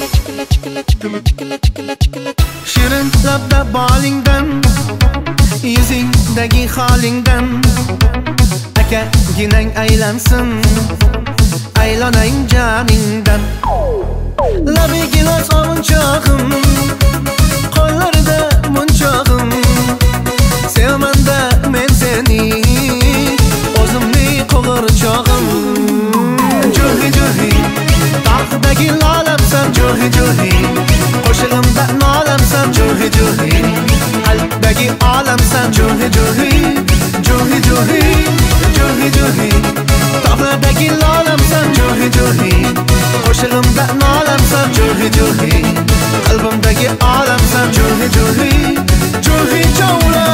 Shirin labda bolingdan, yuzingdagi holingdan aka ginang aylansin, aylanang joningdan. Labi gilos ovunchog'im, qo'llarida munchog'im, sevmanda men seni, o'zimni qo'g'irchog'im. Juhi juhi, tog'dagi lolamsan, juhi juhi, qo'shig'imda nolamsan, juhi juhi, qalbdagi olamsan, juhi juhi, juhi juhi, juhi juhi, tog'dagi lolamsan, juhi juhi, qo'shig'imda nolamsan, juhi juhi, qalbimdagi olamsan, juhi juhi, juhi chavla.